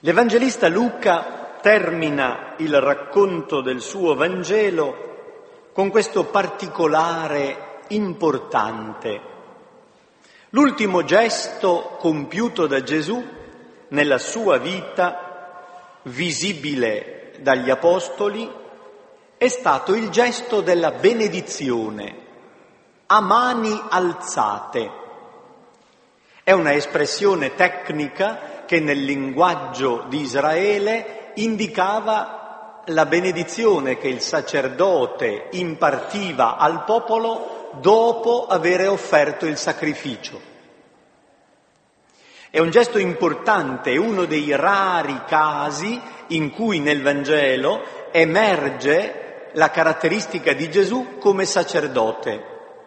L'Evangelista Luca termina il racconto del suo Vangelo con questo particolare importante. L'ultimo gesto compiuto da Gesù nella sua vita, visibile dagli Apostoli, è stato il gesto della benedizione a mani alzate. È una espressione tecnica che nel linguaggio di Israele indicava la benedizione che il sacerdote impartiva al popolo dopo avere offerto il sacrificio. È un gesto importante, è uno dei rari casi in cui nel Vangelo emerge la caratteristica di Gesù come sacerdote.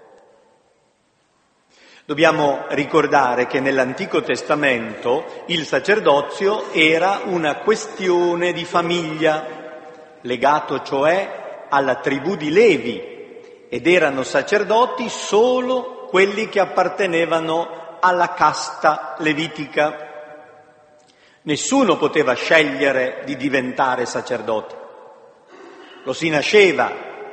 Dobbiamo ricordare che nell'Antico Testamento il sacerdozio era una questione di famiglia, legato cioè alla tribù di Levi, ed erano sacerdoti solo quelli che appartenevano alla casta levitica. Nessuno poteva scegliere di diventare sacerdote. Lo si nasceva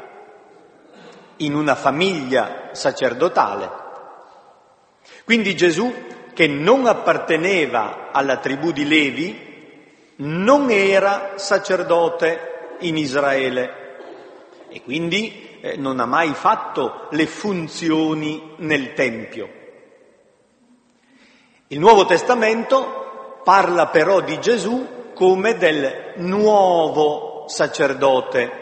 in una famiglia sacerdotale. Quindi Gesù, che non apparteneva alla tribù di Levi, non era sacerdote in Israele e quindi non ha mai fatto le funzioni nel Tempio. Il Nuovo Testamento parla però di Gesù come del nuovo sacerdote.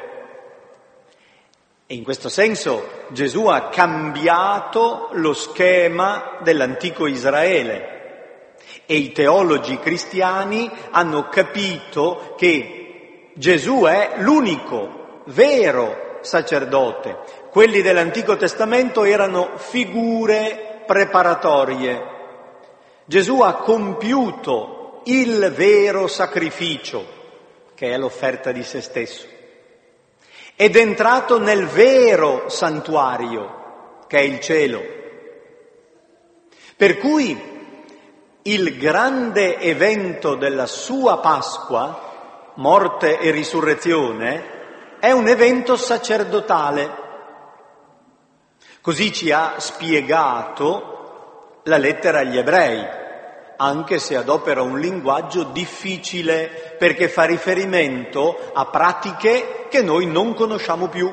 E in questo senso Gesù ha cambiato lo schema dell'antico Israele e i teologi cristiani hanno capito che Gesù è l'unico vero sacerdote. Quelli dell'Antico Testamento erano figure preparatorie. Gesù ha compiuto il vero sacrificio, che è l'offerta di se stesso. Ed è entrato nel vero santuario, che è il cielo. Per cui il grande evento della sua Pasqua, morte e risurrezione, è un evento sacerdotale. Così ci ha spiegato la lettera agli Ebrei, anche se adopera un linguaggio difficile perché fa riferimento a pratiche che noi non conosciamo più.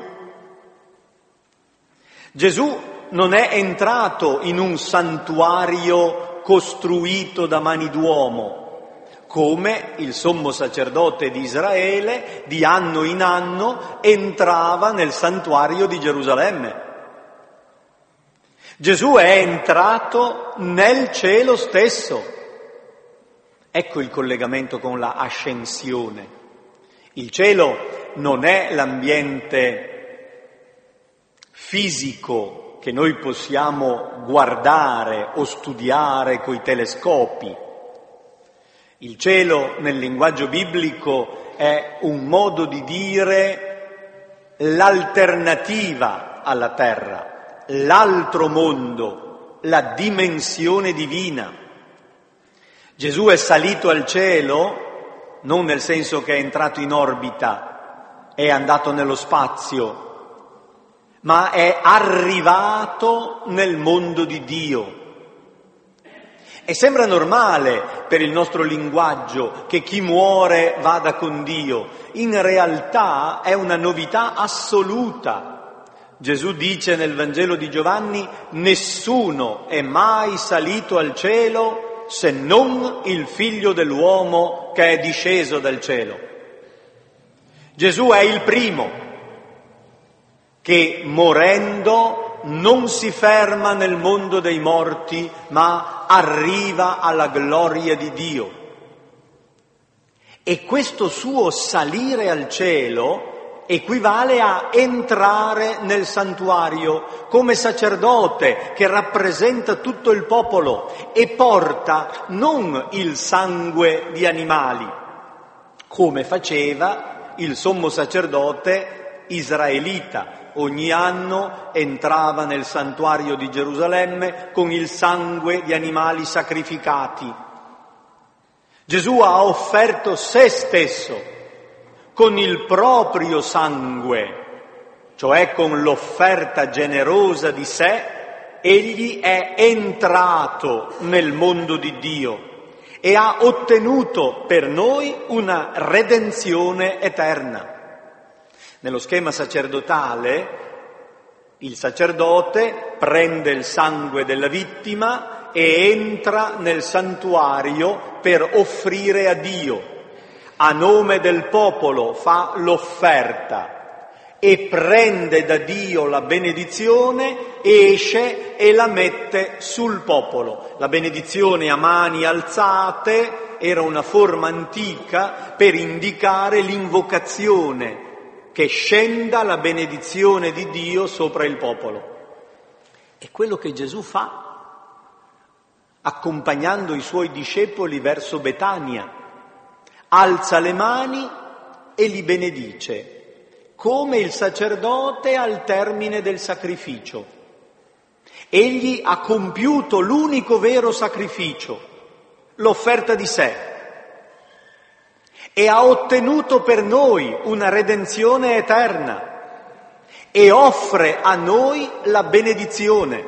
Gesù non è entrato in un santuario costruito da mani d'uomo, come il sommo sacerdote di Israele di anno in anno entrava nel santuario di Gerusalemme. Gesù è entrato nel cielo stesso. Ecco il collegamento con la ascensione. Il cielo non è l'ambiente fisico che noi possiamo guardare o studiare coi telescopi. Il cielo nel linguaggio biblico è un modo di dire l'alternativa alla terra, l'altro mondo, la dimensione divina. Gesù è salito al cielo, non nel senso che è entrato in orbita, è andato nello spazio, ma è arrivato nel mondo di Dio. E sembra normale per il nostro linguaggio che chi muore vada con Dio. In realtà è una novità assoluta. Gesù dice nel Vangelo di Giovanni: nessuno è mai salito al cielo se non il Figlio dell'uomo che è disceso dal cielo. Gesù è il primo che morendo non si ferma nel mondo dei morti, ma arriva alla gloria di Dio. E questo suo salire al cielo equivale a entrare nel santuario come sacerdote che rappresenta tutto il popolo e porta non il sangue di animali, come faceva il sommo sacerdote israelita. Ogni anno entrava nel santuario di Gerusalemme con il sangue di animali sacrificati. Gesù ha offerto se stesso con il proprio sangue, cioè con l'offerta generosa di sé. Egli è entrato nel mondo di Dio e ha ottenuto per noi una redenzione eterna. Nello schema sacerdotale, il sacerdote prende il sangue della vittima e entra nel santuario per offrire a Dio. A nome del popolo fa l'offerta e prende da Dio la benedizione, esce e la mette sul popolo. La benedizione a mani alzate era una forma antica per indicare l'invocazione, che scenda la benedizione di Dio sopra il popolo. È quello che Gesù fa, accompagnando i suoi discepoli verso Betania. Alza le mani e li benedice, come il sacerdote al termine del sacrificio. Egli ha compiuto l'unico vero sacrificio, l'offerta di sé, e ha ottenuto per noi una redenzione eterna e offre a noi la benedizione.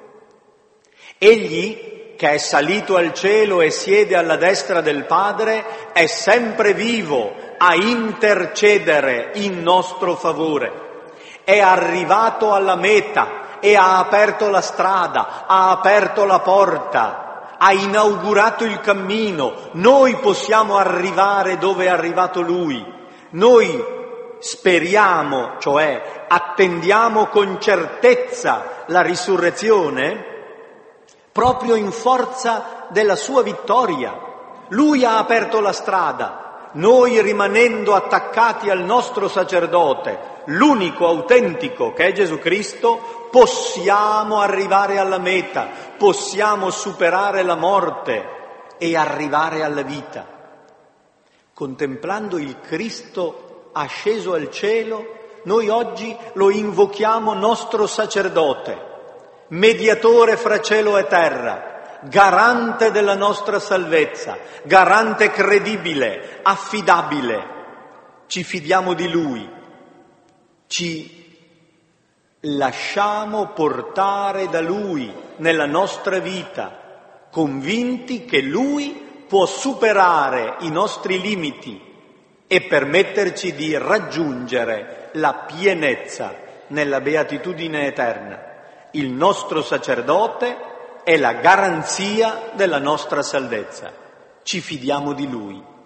Egli, che è salito al cielo e siede alla destra del Padre, è sempre vivo a intercedere in nostro favore. È arrivato alla meta e ha aperto la strada, ha aperto la porta, ha inaugurato il cammino. Noi possiamo arrivare dove è arrivato Lui. Noi speriamo, cioè attendiamo con certezza la risurrezione, proprio in forza della sua vittoria. Lui ha aperto la strada, noi rimanendo attaccati al nostro sacerdote, l'unico autentico che è Gesù Cristo, possiamo arrivare alla meta, possiamo superare la morte e arrivare alla vita. Contemplando il Cristo asceso al cielo, noi oggi lo invochiamo nostro sacerdote, mediatore fra cielo e terra, garante della nostra salvezza, garante credibile, affidabile. Ci fidiamo di Lui, ci lasciamo portare da Lui nella nostra vita, convinti che Lui può superare i nostri limiti e permetterci di raggiungere la pienezza nella beatitudine eterna. Il nostro sacerdote è la garanzia della nostra salvezza. Ci fidiamo di Lui.